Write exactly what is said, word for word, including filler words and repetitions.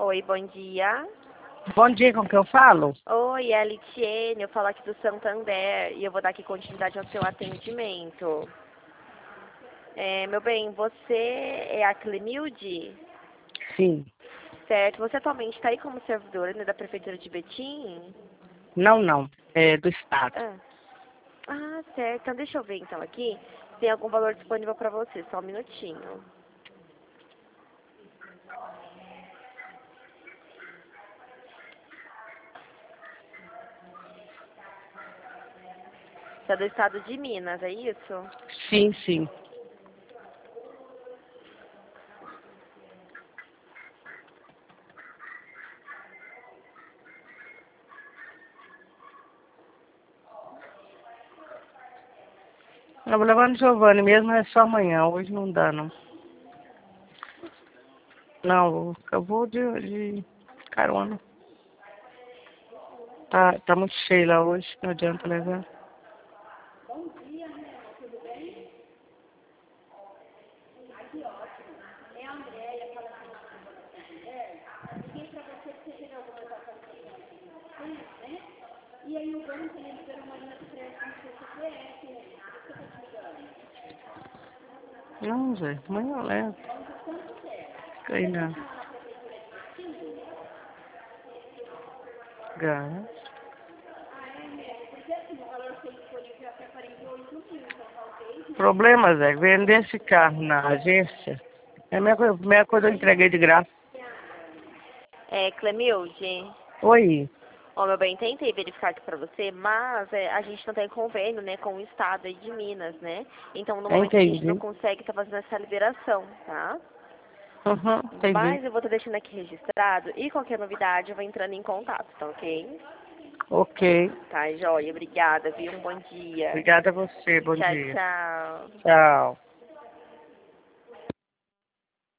Oi, bom dia. Bom dia, com que eu falo? Oi, é a Litiene, eu falo aqui do Santander e eu vou dar aqui continuidade ao seu atendimento. É, meu bem, você é a Clemilde? Sim. Certo, você atualmente está aí como servidora, né, da Prefeitura de Betim? Não, não. É do Estado. Ah. ah, certo. Então deixa eu ver então aqui. Tem algum valor disponível para você, só um minutinho. Você é do estado de Minas, é isso? Sim, sim. Eu vou levar no Giovanni mesmo, é só amanhã. Hoje não dá, não. Não, eu vou de, de carona. Tá, tá muito cheio lá hoje, não adianta levar. Não, Zé, amanhã eu levo. Fica aí na... Gás. Problema, Zé, vender esse carro na agência. É a mesma coisa, a mesma coisa eu entreguei de graça. É, Clemilde? Oi. Ó, meu bem, tentei verificar aqui pra você, mas é, a gente não tem convênio, né, com o estado aí de Minas, né? Então, no momento a gente não Entendi. consegue estar fazendo essa liberação, tá? Uhum, entendi. Mas eu vou estar deixando aqui registrado e qualquer novidade eu vou entrando em contato, tá ok? Ok. Tá, joia. Obrigada, viu? Um bom dia. Obrigada a você, bom Tchau, dia. tchau. Tchau.